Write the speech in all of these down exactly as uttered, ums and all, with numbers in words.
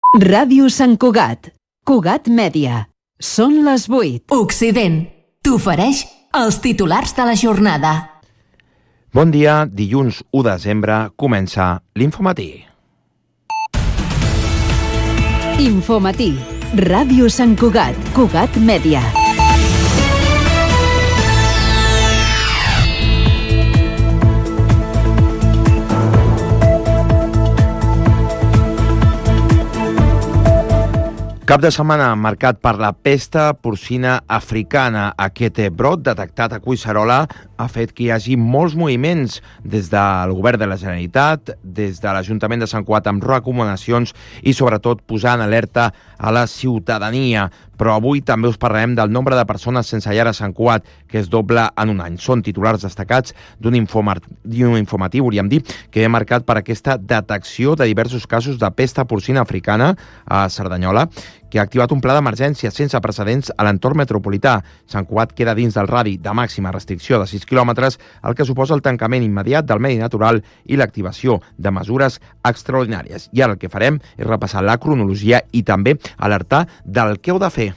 Ràdio Sant Cugat, Cugat Mèdia. Són les vuit. Occident t'ofereix els titulars de la jornada. Bon dia, dilluns u de desembre comença l'Infomatí. Infomatí, Ràdio Sant Cugat, Cugat Mèdia. Cap de setmana marcat per la pesta porcina africana. Aquest brot detectat a Collserola ha fet que hi hagi molts moviments des del govern de la Generalitat, des de l'Ajuntament de Sant Cugat amb recomanacions i sobretot posar en alerta a la ciutadania. Però avui també us parlarem del nombre de persones sense llar a Sant Cugat, que es dobla en un any. Són titulars destacats d'un informatiu, hauríem dit, que ve marcat per aquesta detecció de diversos casos de pesta porcina africana a Cerdanyola, que ha activat un pla d'emergència sense precedents a l'entorn metropolità. Sant Cugat queda dins del radi de màxima restricció de sis quilòmetres, el que suposa el tancament immediat del medi natural i l'activació de mesures extraordinàries. I ara el que farem és repassar la cronologia i també alertar del que heu de fer.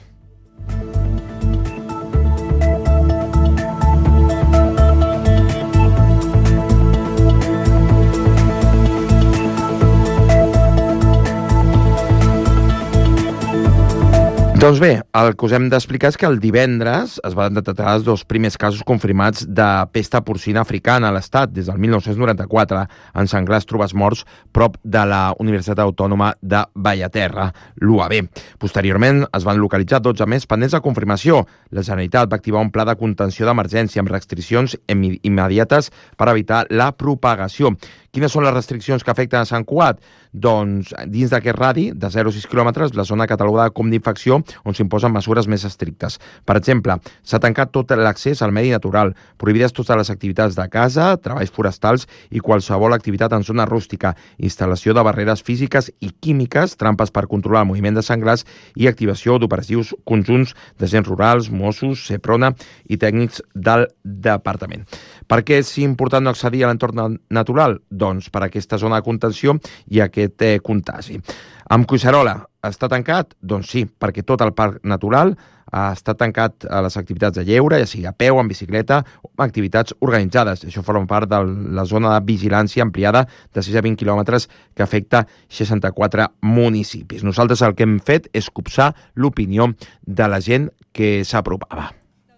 Doncs bé, el que us hem d'explicar és que el divendres es van detectar els dos primers casos confirmats de pesta porcina africana a l'Estat des del mil nou-cents noranta-quatre en senglars trobats morts prop de la Universitat Autònoma de Bellaterra, l'U A B. Posteriorment es van localitzar dotze més pendents de confirmació. La Generalitat va activar un pla de contenció d'emergència amb restriccions immediates per evitar la propagació. Quines són les restriccions que afecten a Sant Cugat? Doncs dins d'aquest radi de zero a sis quilòmetres, la zona catalogada com d'infecció, on s'imposen mesures més estrictes. Per exemple, s'ha tancat tot l'accés al medi natural, prohibides totes les activitats de casa, treballs forestals i qualsevol activitat en zona rústica, instal·lació de barreres físiques i químiques, trampes per controlar el moviment de senglars i activació d'operatius conjunts d'agents rurals, Mossos, Seprona i tècnics del departament. Per què és important no accedir a l'entorn natural? Doncs per aquesta zona de contenció i aquest eh, contagi. Amb Collserola està tancat? Doncs sí, perquè tot el parc natural ha estat tancat a les activitats de lleure, ja sigui a peu, en bicicleta o activitats organitzades. Això forma part de la zona de vigilància ampliada de sis a vint quilòmetres que afecta seixanta-quatre municipis. Nosaltres el que hem fet és copsar l'opinió de la gent que s'apropava.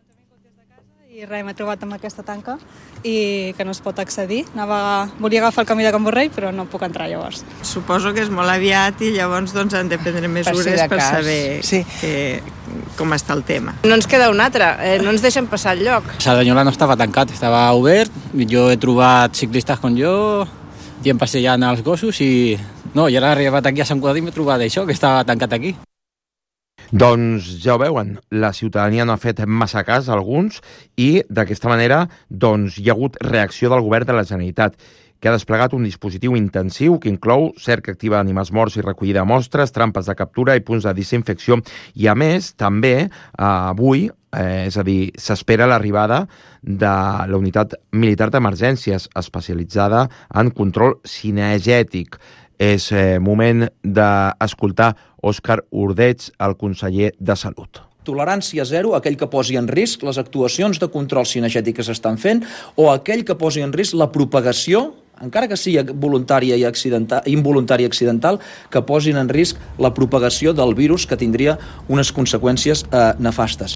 I res, m'he trobat amb aquesta tanca i que no es pot accedir. Anava, volia agafar el camí de Can Borrell, però no puc entrar llavors. Suposo que és molt aviat i llavors doncs, han de prendre mesures per, si per saber sí. que, com està el tema. No ens queda un altre, eh, no ens deixen passar el lloc. Cerdanyola no estava tancat, estava obert. Jo he trobat ciclistes com jo, i em passejant els gossos i... No, i ara he arribat aquí a Sant Cugat i m'he trobat això, que estava tancat aquí. Doncs ja ho veuen, la ciutadania no ha fet massa cas a alguns i d'aquesta manera doncs, hi ha hagut reacció del govern de la Generalitat, que ha desplegat un dispositiu intensiu que inclou cerca activa d'animals morts i recollida de mostres, trampes de captura i punts de desinfecció. I a més, també, eh, avui, eh, és a dir, s'espera l'arribada de la unitat militar d'emergències especialitzada en control cinegètic. És eh, moment d'escoltar Òscar Ordeig, el conseller de Salut. Tolerància zero a aquell que posi en risc les actuacions de control cinegètic que s'estan fent o aquell que posi en risc la propagació, encara que sigui voluntària i accidental, involuntària i accidental, que posin en risc la propagació del virus que tindria unes conseqüències eh, nefastes.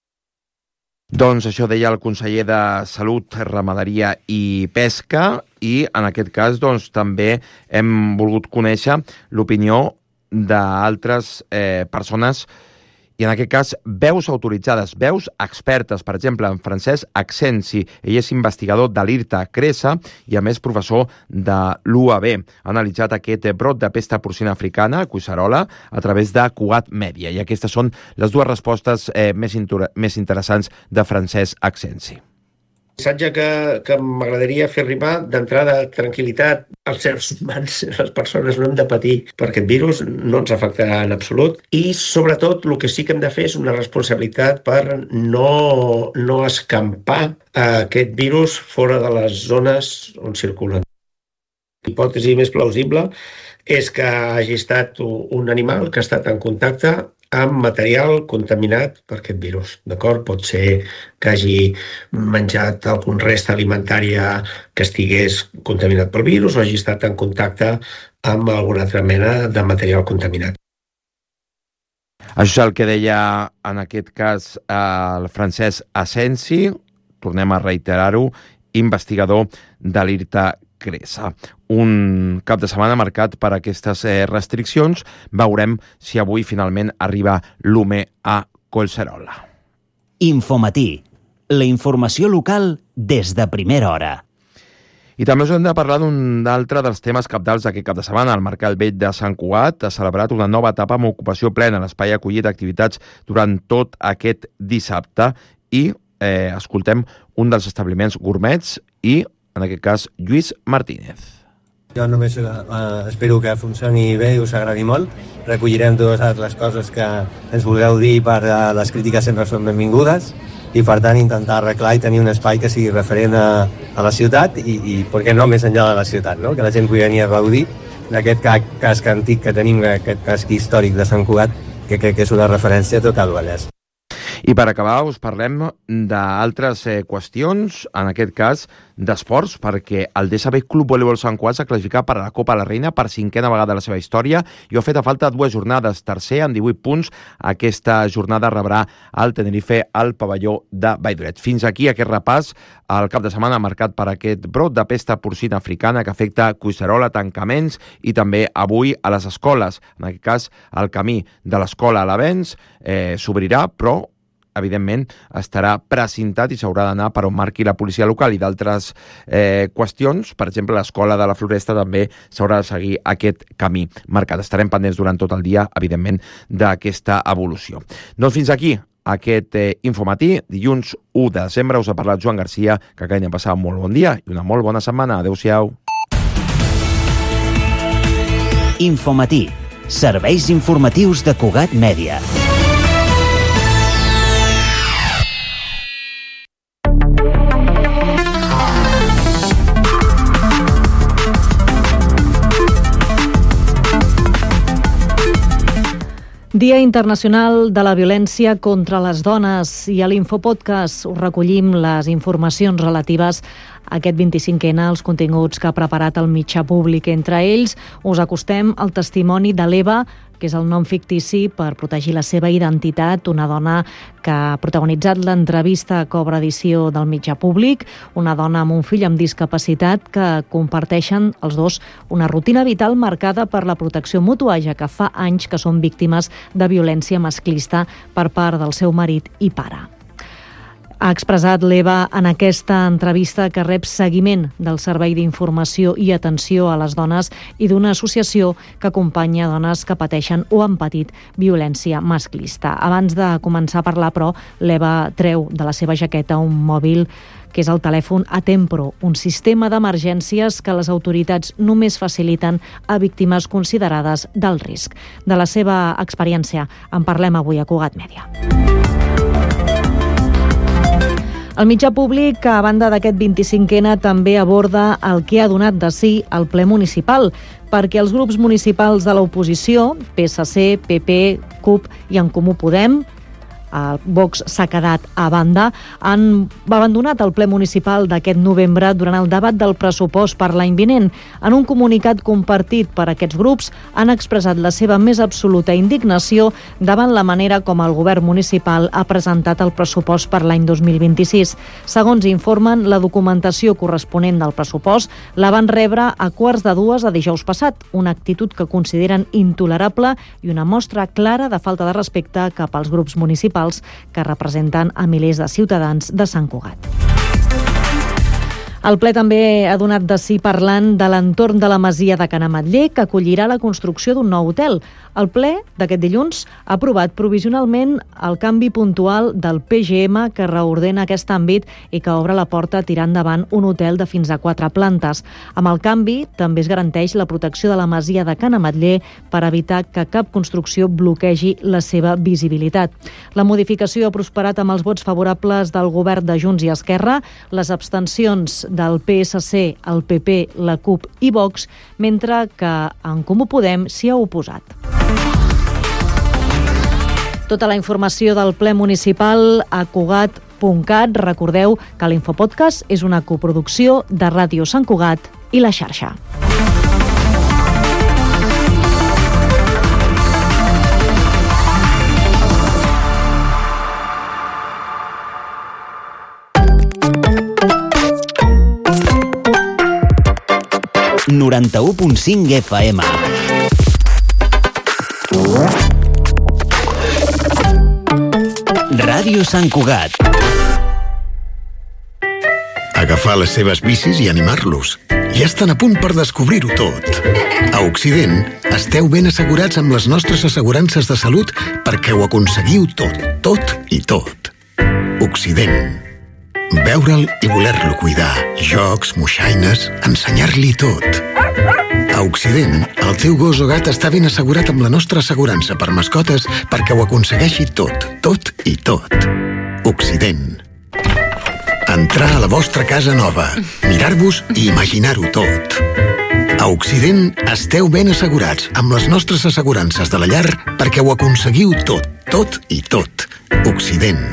Doncs això deia el conseller de Salut, Ramaderia i Pesca i en aquest cas doncs, també hem volgut conèixer l'opinió d'altres eh, persones i en aquest cas veus autoritzades, veus expertes, per exemple, en Francesc Accensi, ell és investigador de l'IRTA Cresa i a més professor de l'U A B. Ha analitzat aquest brot de pesta porcina africana a Collserola a través de Cugat Mèdia i aquestes són les dues respostes eh, més, més interessants de Francesc Accensi. El missatge que, que m'agradaria fer arribar d'entrada tranquil·litat als éssers humans, les persones no hem de patir per aquest virus, no ens afectarà en absolut i sobretot el que sí que hem de fer és una responsabilitat per no, no escampar aquest virus fora de les zones on circulen. L'hipòtesi més plausible és que hagi estat un animal que ha estat en contacte amb material contaminat per aquest virus, d'acord? Pot ser que hagi menjat algun rest alimentària que estigués contaminat pel virus o hagi estat en contacte amb alguna altra mena de material contaminat. Això és el que deia en aquest cas el Francesc Asensi, tornem a reiterar-ho, investigador de l'IRTA Cresa. Un cap de setmana marcat per aquestes restriccions. Veurem si avui finalment arriba l'U M E a Collserola. Infomatí, la informació local des de primera hora. I també us hem de parlar d'un altre dels temes cabdals d'aquest cap de setmana. El Mercat Vell de Sant Cugat ha celebrat una nova etapa amb ocupació plena. L'espai ha acollit activitats durant tot aquest dissabte i eh, escoltem un dels establiments gourmets i, en aquest cas, Lluís Martínez. Jo només uh, espero que funcioni bé i us agradi molt. Recollirem totes les coses que ens vulgueu dir per uh, les crítiques sempre són benvingudes i per tant intentar arreglar i tenir un espai que sigui referent a, a la ciutat i, i per què no més enllà de la ciutat, no? Que la gent pugui venir a gaudir d'aquest casc antic que tenim, aquest casc històric de Sant Cugat, que crec que és una referència a tot el Vallès. I per acabar us parlem d'altres eh, qüestions, en aquest cas d'esports, perquè el D S B Club Voleibol Sant Cugat s'ha classificat per a la Copa de la Reina per cinquena vegada a la seva història i ha fet a falta dues jornades. Tercer, amb divuit punts, aquesta jornada rebrà el Tenerife al pavelló de Valldoreix. Fins aquí aquest repàs al cap de setmana marcat per aquest brot de pesta porcina africana que afecta Collserola, tancaments i també avui a les escoles. En aquest cas, el camí de l'escola a l'Avenç eh, s'obrirà, però evidentment estarà precintat i s'haurà d'anar per on marqui la policia local i d'altres eh, qüestions. Per exemple, l'escola de la Floresta també s'haurà de seguir aquest camí marcat. Estarem pendents durant tot el dia, evidentment, d'aquesta evolució. Doncs fins aquí aquest eh, Infomatí. Dilluns u de desembre us ha parlat Joan Garcia, que acabem de passar un molt bon dia i una molt bona setmana. Adéu-siau. Infomatí, serveis informatius de Cugat Mèdia. Dia Internacional de la Violència contra les Dones i a l'Infopodcast us recollim les informacions relatives a aquest vint-i-cinquè els continguts que ha preparat el mitjà públic. Entre ells us acostem el testimoni de l'Eva, que és el nom fictici per protegir la seva identitat, una dona que ha protagonitzat l'entrevista que obre edició del mitjà públic, una dona amb un fill amb discapacitat que comparteixen els dos una rutina vital marcada per la protecció mútua, ja que fa anys que són víctimes de violència masclista per part del seu marit i pare. Ha expressat l'Eva en aquesta entrevista que rep seguiment del Servei d'Informació i Atenció a les Dones i d'una associació que acompanya dones que pateixen o han patit violència masclista. Abans de començar a parlar, però, l'Eva treu de la seva jaqueta un mòbil que és el telèfon Atempro, un sistema d'emergències que les autoritats només faciliten a víctimes considerades d'alt risc. De la seva experiència en parlem avui a Cugat Mèdia. El mitjà públic, a banda d'aquest vint-i-cinquè, també aborda el que ha donat de si el ple municipal, perquè els grups municipals de l'oposició, P S C, P P, CUP i En Comú Podem, el Vox s'ha quedat a banda, han abandonat el ple municipal d'aquest novembre durant el debat del pressupost per l'any vinent. En un comunicat compartit per aquests grups, han expressat la seva més absoluta indignació davant la manera com el govern municipal ha presentat el pressupost per l'any dos mil vint-i-sis. Segons informen, la documentació corresponent del pressupost la van rebre a quarts de dues de dijous passat, una actitud que consideren intolerable i una mostra clara de falta de respecte cap als grups municipals que representen a milers de ciutadans de Sant Cugat. El ple també ha donat de si parlant de l'entorn de la masia de Can Ametller, que acollirà la construcció d'un nou hotel. El ple d'aquest dilluns ha aprovat provisionalment el canvi puntual del P G M que reordena aquest àmbit i que obre la porta a tirar endavant un hotel de fins a quatre plantes. Amb el canvi també es garanteix la protecció de la masia de Can Ametller per evitar que cap construcció bloquegi la seva visibilitat. La modificació ha prosperat amb els vots favorables del govern de Junts i Esquerra, les abstencions del P S C, el P P, la CUP i Vox, mentre que en Comú Podem s'hi ha oposat. Tota la informació del ple municipal a Cugat punt cat. Recordeu que l'Infopodcast és una coproducció de Ràdio Sant Cugat i La Xarxa. noranta-u punt cinc F M. Ràdio Sant Cugat. Agafar les seves bicis i animar-los. Ja estan a punt per descobrir-ho tot. A Occident, esteu ben assegurats amb les nostres assegurances de salut perquè ho aconseguiu tot, tot i tot. Occident. Veure'l i voler-lo cuidar. Jocs, moixaines, ensenyar-li tot. A Occident, el teu gos o gat està ben assegurat amb la nostra assegurança per mascotes perquè ho aconsegueixi tot, tot i tot. Occident. Entrar a la vostra casa nova, mirar-vos i imaginar-ho tot. A Occident esteu ben assegurats amb les nostres assegurances de la llar perquè ho aconseguiu tot, tot i tot. Occident.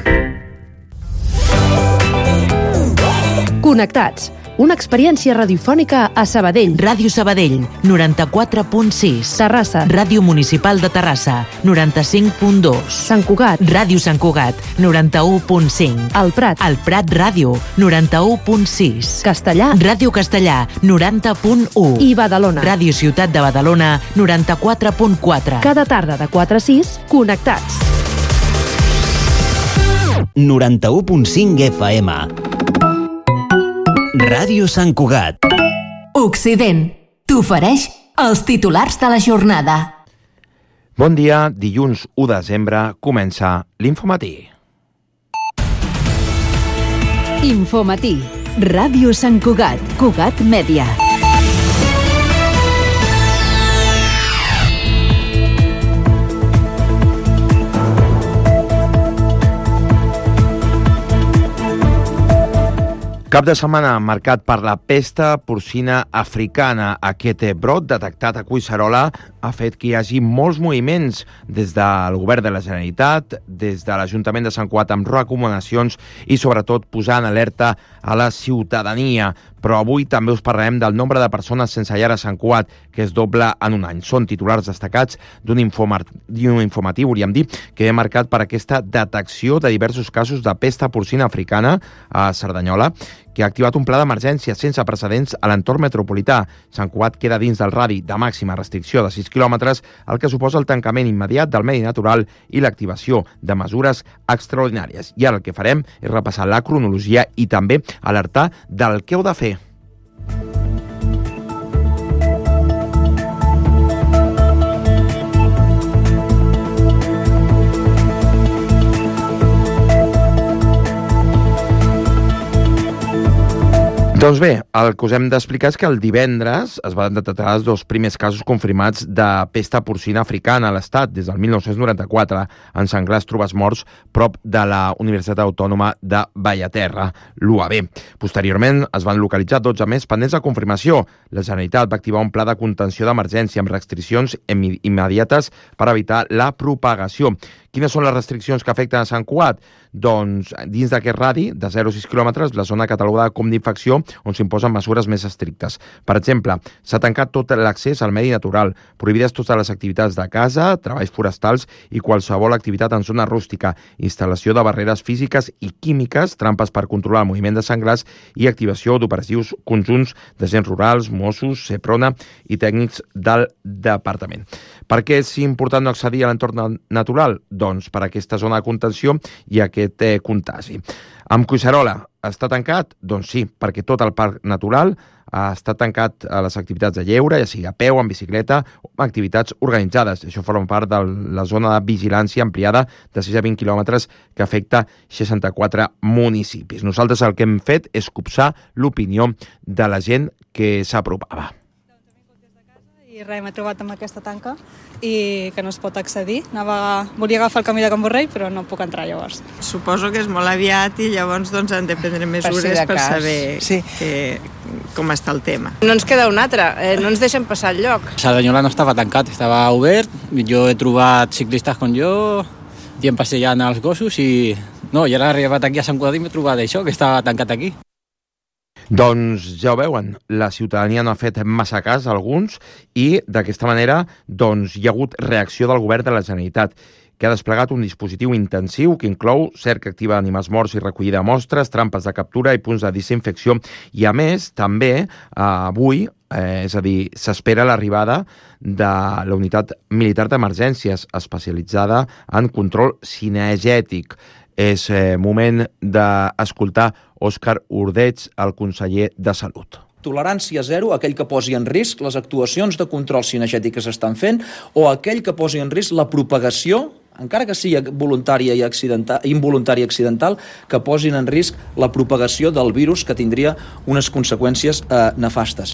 Connectats. Una experiència radiofònica a Sabadell. Ràdio Sabadell, noranta-quatre punt sis. Terrassa. Ràdio Municipal de Terrassa, noranta-cinc punt dos. Sant Cugat. Ràdio Sant Cugat, noranta-u punt cinc. El Prat. El Prat Ràdio, noranta-u punt sis. Castellà. Ràdio Castellà, noranta punt u. I Badalona. Ràdio Ciutat de Badalona, noranta-quatre punt quatre. Cada tarda de quatre a sis, connectats. noranta-u punt cinc F M. Ràdio Sant Cugat. Occident t'ofereix els titulars de la jornada. Bon dia, dilluns u de desembre comença l'Infomatí. Infomatí, Ràdio Sant Cugat, Cugat Mèdia. Cap de setmana marcat per la pesta porcina africana. Aquest brot detectat a Collserola ha fet que hi hagi molts moviments des del govern de la Generalitat, des de l'Ajuntament de Sant Cugat amb recomanacions i sobretot posar en alerta a la ciutadania. Però avui també us parlarem del nombre de persones sense llar a Sant Cugat, que és doble en un any. Són titulars destacats d'un informatiu, hauríem dit, que ve marcat per aquesta detecció de diversos casos de pesta porcina africana a Cerdanyola, que ha activat un pla d'emergència sense precedents a l'entorn metropolità. Sant Cugat queda dins del radi de màxima restricció de sis quilòmetres, el que suposa el tancament immediat del medi natural i l'activació de mesures extraordinàries. I ara el que farem és repassar la cronologia i també alertar del que heu de fer. Doncs bé, el que us hem d'explicar és que el divendres es van detectar els dos primers casos confirmats de pesta porcina africana a l'Estat. Des del mil nou-cents noranta-quatre, en senglars trobats morts prop de la Universitat Autònoma de Bellaterra, l'U A B. Posteriorment, es van localitzar dotze més pendents de confirmació. La Generalitat va activar un pla de contenció d'emergència amb restriccions immediates per evitar la propagació. Quines són les restriccions que afecten a Sant Cugat? Doncs dins d'aquest radi de zero a sis quilòmetres, la zona catalogada com d'infecció, on s'imposen mesures més estrictes. Per exemple, s'ha tancat tot l'accés al medi natural, prohibides totes les activitats de casa, treballs forestals i qualsevol activitat en zona rústica, instal·lació de barreres físiques i químiques, trampes per controlar el moviment de senglars i activació d'operatius conjunts d'agents rurals, Mossos, Seprona i tècnics del departament. Per què és important no accedir a l'entorn natural? Doncs per aquesta zona de contenció i aquest eh, contagi. Amb Collserola, està tancat? Doncs sí, perquè tot el parc natural està tancat a les activitats de lleure, ja sigui a peu, en bicicleta o amb activitats organitzades. Això forma part de la zona de vigilància ampliada de sis a vint quilòmetres que afecta seixanta-quatre municipis. Nosaltres el que hem fet és copsar l'opinió de la gent que s'apropava. I res, m'he trobat amb aquesta tanca i que no es pot accedir. Anava, volia agafar el camí de Can Borrell, però no puc entrar llavors. Suposo que és molt aviat i llavors doncs, han de prendre mesures per, si per saber sí. que, com està el tema. No ens queda un altre, eh, no ens deixen passar el lloc. Cerdanyola no estava tancat, estava obert. Jo he trobat ciclistes com jo, dient passejant els gossos i no, i ara he arribat aquí a Sant Cugat i m'he trobat això, que estava tancat aquí. Doncs ja ho veuen, la ciutadania no ha fet massa cas a alguns i d'aquesta manera doncs, hi ha hagut reacció del govern de la Generalitat, que ha desplegat un dispositiu intensiu que inclou cerca activa d'animals morts i recollida de mostres, trampes de captura i punts de desinfecció. I a més, també, eh, avui, eh, és a dir, s'espera l'arribada de la unitat militar d'emergències especialitzada en control cinegètic. És eh, moment d'escoltar Òscar Ordeig, el conseller de Salut. Tolerància zero a aquell que posi en risc les actuacions de control cinegètic que s'estan fent o aquell que posi en risc la propagació, encara que sigui voluntària i accidental, involuntària i accidental, que posin en risc la propagació del virus que tindria unes conseqüències eh, nefastes.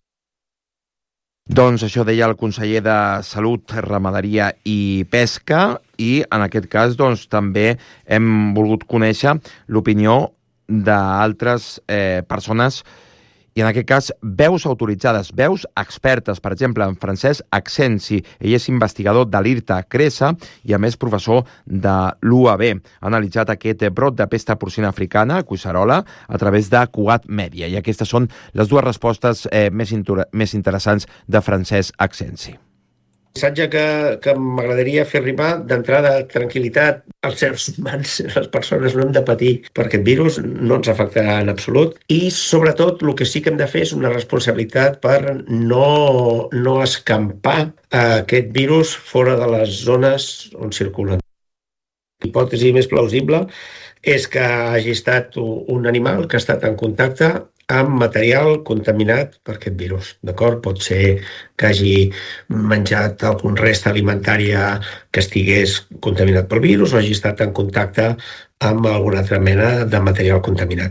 Doncs això deia el conseller de Salut, Ramaderia i Pesca i en aquest cas doncs, també hem volgut conèixer l'opinió d'altres eh, persones i en aquest cas veus autoritzades, veus expertes, per exemple, en Francesc Accensi, ell és investigador de l'IRTA Cresa i a més professor de l'U A B. Ha analitzat aquest brot de pesta porcina africana a Collserola a través de Cugat Mèdia i aquestes són les dues respostes eh, més, més interessants de Francesc Accensi. El missatge que, que m'agradaria fer arribar d'entrada tranquil·litat als éssers humans, les persones no hem de patir per aquest virus, no ens afectarà en absolut i sobretot el que sí que hem de fer és una responsabilitat per no, no escampar aquest virus fora de les zones on circulen. L'hipòtesi més plausible és que hagi estat un animal que ha estat en contacte amb material contaminat per aquest virus. D'acord? Pot ser que hagi menjat algun resta alimentària que estigués contaminat pel virus o hagi estat en contacte amb alguna altra mena de material contaminat.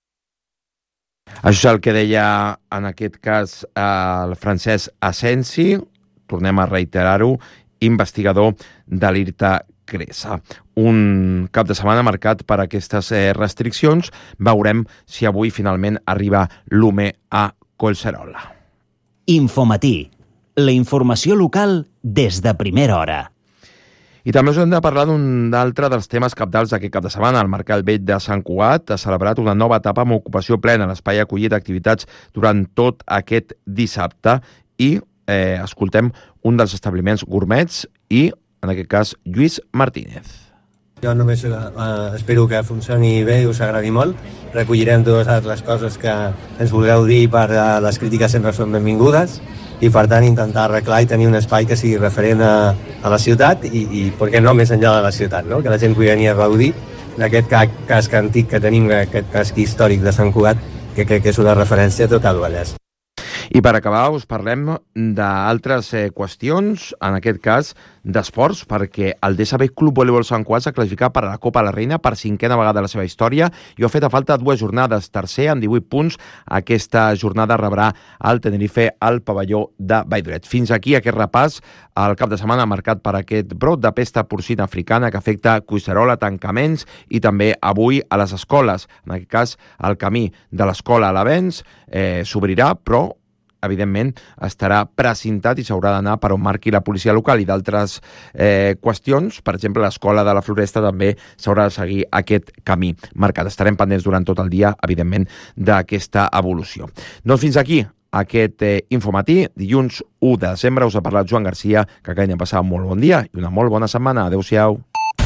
Això és el que deia en aquest cas el Francesc Accensi, tornem a reiterar-ho, investigador de l'IRTA Cresa. Un cap de setmana marcat per aquestes restriccions. Veurem si avui finalment arriba l'U M E a Collserola. Infomatí, la informació local des de primera hora. I també us hem de parlar d'un altre dels temes cabdals d'aquest cap de setmana. El Mercat Vell de Sant Cugat ha celebrat una nova etapa amb ocupació plena. L'espai ha acollit activitats durant tot aquest dissabte i eh, escoltem un dels establiments gourmets i en aquest cas, Lluís Martínez. Jo només uh, espero que funcioni bé i us agradi molt. Recollirem totes les coses que ens vulgueu dir per uh, les crítiques sempre són benvingudes i per tant intentar arreglar i tenir un espai que sigui referent a, a la ciutat i, i per què no més enllà de la ciutat, no? Que la gent pugui venir a gaudir d'aquest casc antic que tenim, aquest casc històric de Sant Cugat, que crec que és una referència a tot el Vallès. I per acabar us parlem d'altres eh, qüestions, en aquest cas d'esports, perquè el D S B Club Voleibol Sant Cugat s'ha classificat per a la Copa de la Reina per cinquena vegada a la seva història i ha fet a falta dues jornades, tercer amb divuit punts. Aquesta jornada rebrà el Tenerife al pavelló de Valldoreix. Fins aquí aquest repàs al cap de setmana marcat per aquest brot de pesta porcina africana que afecta Collserola, tancaments i també avui a les escoles. En aquest cas, el camí de l'escola a l'Avenç eh, s'obrirà, però evidentment estarà precintat i s'haurà d'anar per on marqui la policia local i d'altres eh, qüestions. Per exemple, l'escola de la Floresta també s'haurà de seguir aquest camí marcat. Estarem pendents durant tot el dia, evidentment, d'aquesta evolució. Doncs fins aquí aquest eh, infomatí. Dilluns u de desembre us ha parlat Joan Garcia, que acabem de passar un molt bon dia i una molt bona setmana. Adéu-siau.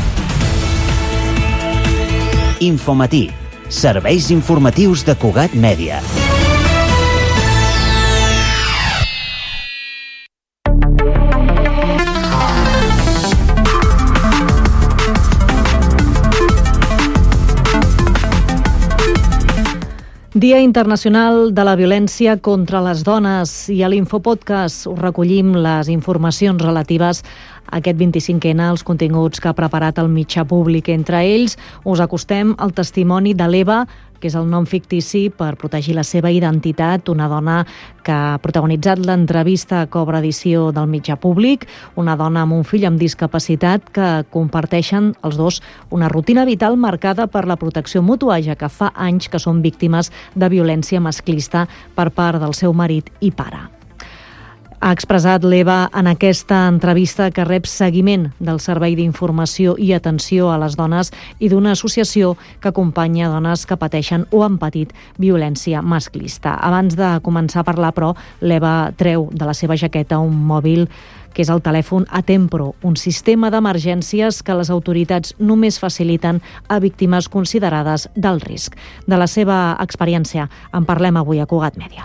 Infomatí. Serveis informatius de Cugat Mèdia. Dia Internacional de la Violència contra les Dones, i a l'Infopodcast us recollim les informacions relatives a aquest vint-i-cinquè, els continguts que ha preparat el mitjà públic. Entre ells us acostem el testimoni de l'Eva, que és el nom fictici per protegir la seva identitat, una dona que ha protagonitzat l'entrevista que obre edició del mitjà públic, una dona amb un fill amb discapacitat que comparteixen els dos una rutina vital marcada per la protecció mútua, ja que fa anys que són víctimes de violència masclista per part del seu marit i pare. Ha expressat l'Eva en aquesta entrevista que rep seguiment del Servei d'Informació i Atenció a les Dones i d'una associació que acompanya dones que pateixen o han patit violència masclista. Abans de començar a parlar, però, l'Eva treu de la seva jaqueta un mòbil que és el telèfon Atempro, un sistema d'emergències que les autoritats només faciliten a víctimes considerades d'alt risc. De la seva experiència en parlem avui a Cugat Mèdia.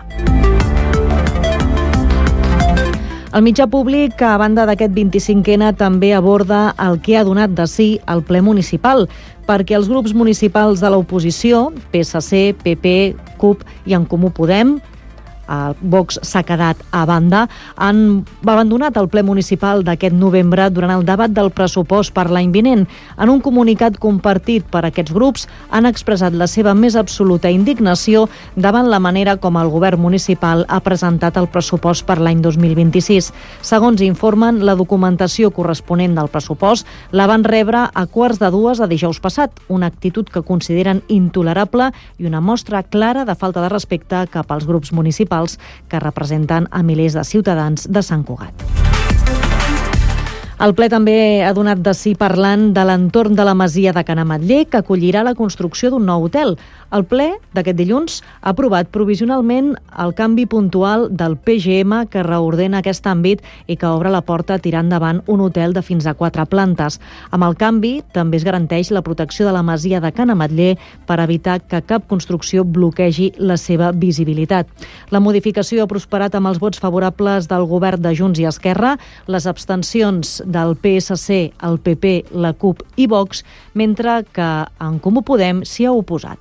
El mitjà públic, a banda d'aquest vint-i-cinquè, també aborda el que ha donat de si al ple municipal, perquè els grups municipals de l'oposició, P S C, P P, CUP i En Comú Podem, el Vox s'ha quedat a banda, han abandonat el ple municipal d'aquest novembre durant el debat del pressupost per l'any vinent. En un comunicat compartit per aquests grups, han expressat la seva més absoluta indignació davant la manera com el govern municipal ha presentat el pressupost per l'any dos mil vint-i-sis. Segons informen, la documentació corresponent del pressupost la van rebre a quarts de dues de dijous passat, una actitud que consideren intolerable i una mostra clara de falta de respecte cap als grups municipals que representen a milers de ciutadans de Sant Cugat. El ple també ha donat de si parlant de l'entorn de la masia de Can Ametller, que acollirà la construcció d'un nou hotel. El ple d'aquest dilluns ha aprovat provisionalment el canvi puntual del P G M que reordena aquest àmbit i que obre la porta a tirar endavant un hotel de fins a quatre plantes. Amb el canvi també es garanteix la protecció de la masia de Can Ametller per evitar que cap construcció bloquegi la seva visibilitat. La modificació ha prosperat amb els vots favorables del govern de Junts i Esquerra, les abstencions del P S C, el P P, la CUP i Vox, mentre que En Comú Podem s'hi ha oposat.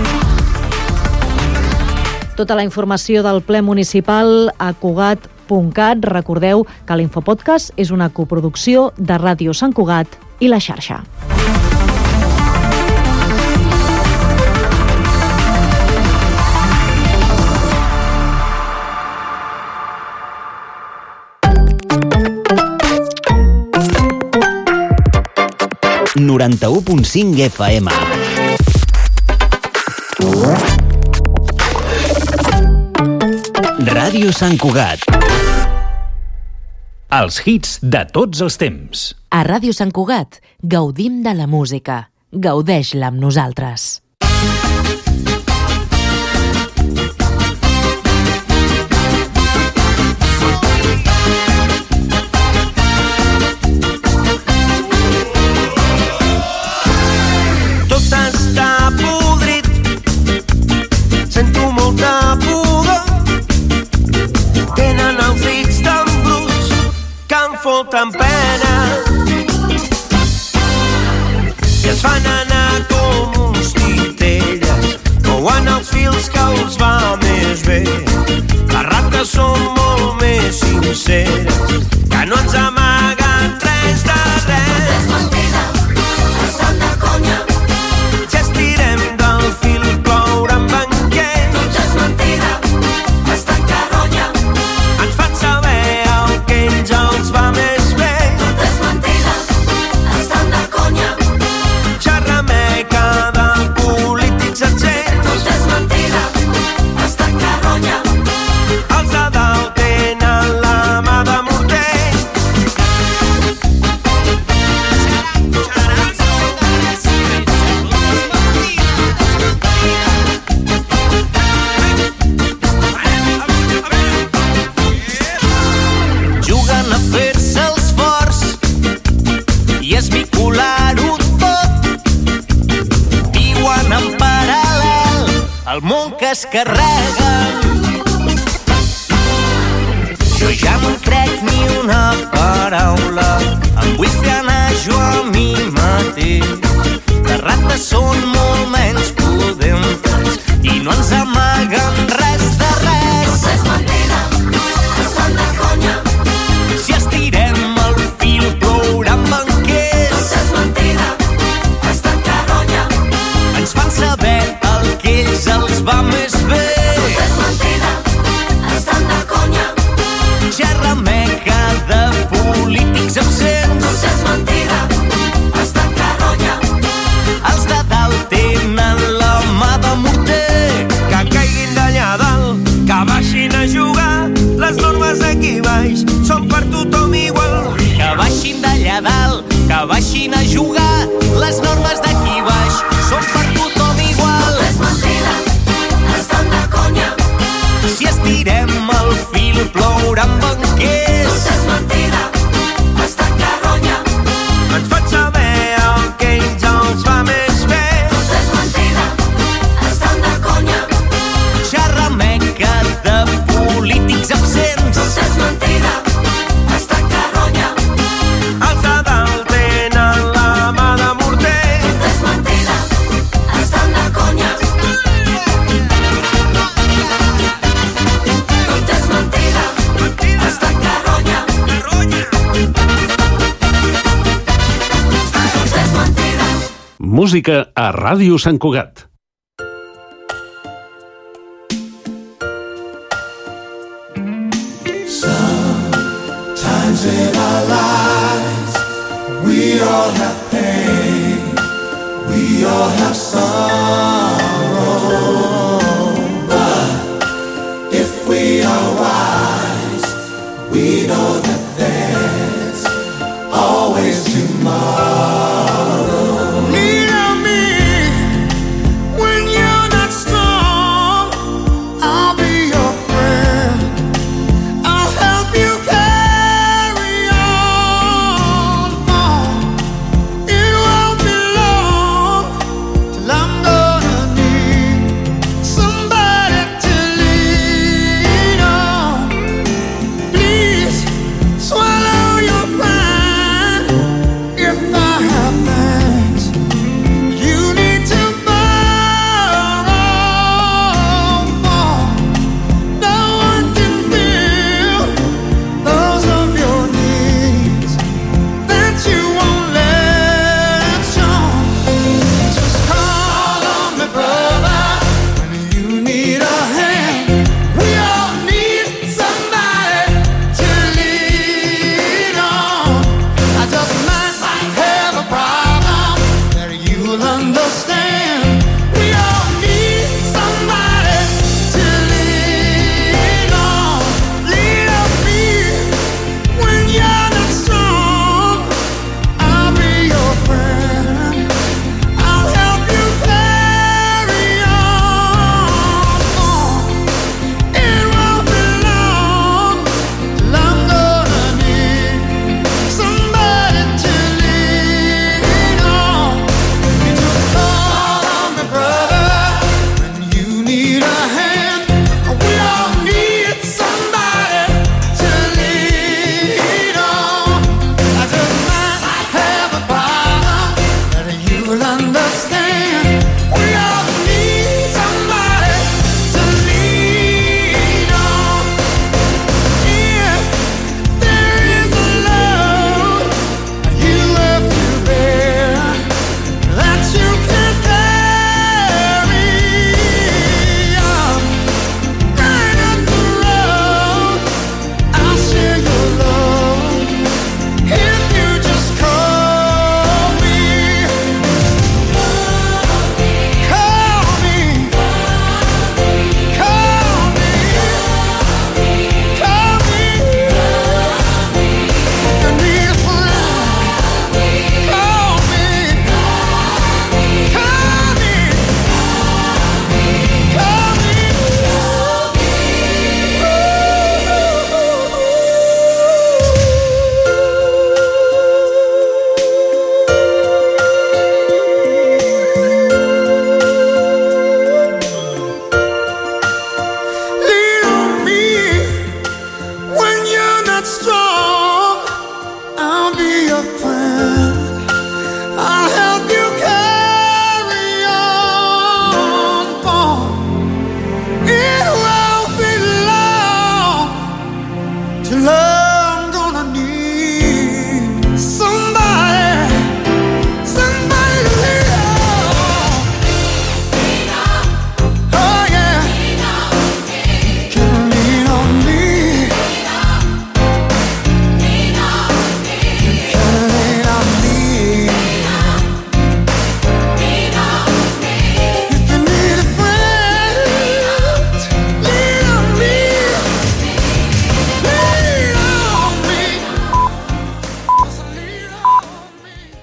Tota la informació del ple municipal a cugat punt cat. Recordeu que l'Infopodcast és una coproducció de Ràdio Sant Cugat i La Xarxa. noranta-u punt cinc F M. Ràdio Sant Cugat. Els hits de tots els temps. A Ràdio Sant Cugat gaudim de la música. Gaudeix-la amb nosaltres. Tan pena i es fan anar com uns titelles, mouant els fils que els va més bé. Les rates són molt més sinceres, que no ens amaguen res de res. Tot és mentida, estan de conya, ja estirem del fil, ploure amb banquet. Tot és mentida, estan caronya, ens fan saber el que ells els va més. El món que es carreguen. Jo ja no crec ni una paraula, em vull frenar jo a mi mateix. Les rates són molt menys prudentes i no ens amaguem vagin a jugar. Les normes d'aquí baix són per tothom igual. Tot és mentida, estan de conya. Si estirem el fil plouran banquers. Tot és mentida, estan carronya. Ens fan saber el que ells els va més bé. Tot és mentida, estan de conya. Xerrameca de polítics absents. Tot és mentida, estan carronya. Els de dalt tenen la mà de morter. Tot és mentida, estan de conya. Tot és mentida, estan carronya. Tot és mentida. Música a Ràdio Sant Cugat. Sometimes in our lives we all have pain, we all have sorrow.